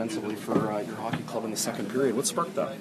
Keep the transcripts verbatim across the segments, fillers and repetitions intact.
defensively for uh, your hockey club in the second period. What sparked that?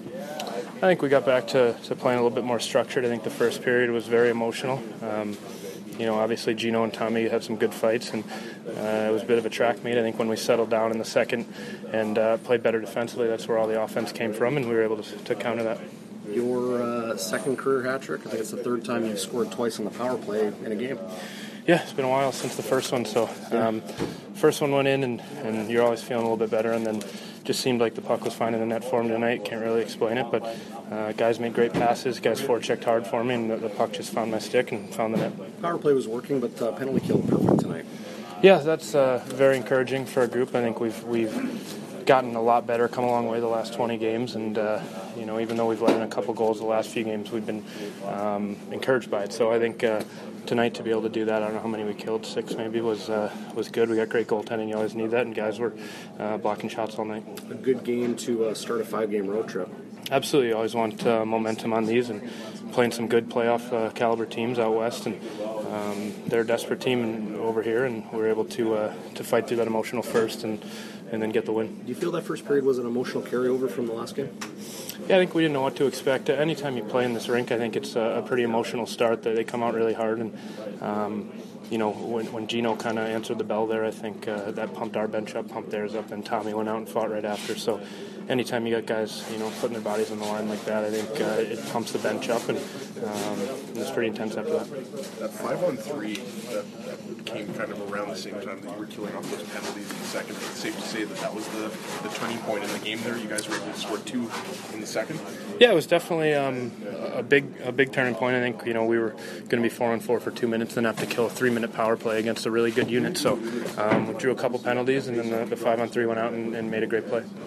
I think we got back to, to playing a little bit more structured. I think the first period was very emotional. Um, you know, obviously Gino and Tommy had some good fights, and uh, it was a bit of a track meet. I think when we settled down in the second and uh, played better defensively, that's where all the offense came from, and we were able to, to counter that. Your uh, second career hat trick. I think it's the third time you've scored twice on the power play in a game. Yeah, it's been a while since the first one. So, um, first one went in, and, and you're always feeling a little bit better, and then just seemed like the puck was finding the net for him tonight. Can't really explain it, but uh, guys made great passes. Guys forechecked hard for me, and the, the puck just found my stick and found the net. Power play was working, but uh, penalty kill perfect tonight. Yeah, that's uh, very encouraging for a group. I think we've we've gotten a lot better, come a long way the last twenty games, and uh, you know, even though we've let in a couple goals the last few games, we've been um, encouraged by it. So I think uh, tonight to be able to do that, I don't know how many we killed, six maybe, was uh, was good. We got great goaltending. You always need that, and guys were uh, blocking shots all night. A good game to uh, start a five-game road trip. Absolutely, you always want uh, momentum on these, and playing some good playoff uh, caliber teams out west, and um, they're a desperate team over here, and we were able to uh, to fight through that emotional first, and and then get the win. Do you feel that first period was an emotional carryover from the last game? Yeah, I think we didn't know what to expect. Anytime you play in this rink, I think it's a, a pretty emotional start. That they come out really hard, and um, you know, when, when Gino kind of answered the bell there, I think uh, that pumped our bench up, pumped theirs up, and Tommy went out and fought right after. So anytime you got guys, you know, putting their bodies on the line like that, I think uh, it pumps the bench up, and um, it was pretty intense after that. That five on three that, that came kind of around the same time that you were killing off those penalties in the second. It's safe to say that that was the, the turning point in the game there. You guys were able to score two in the second. Yeah, it was definitely um, a big a big turning point. I think, you know, we were going to be four on four for two minutes and have to kill a three minute power play against a really good unit. So um, we drew a couple penalties, and then the, the five on three went out and, and made a great play.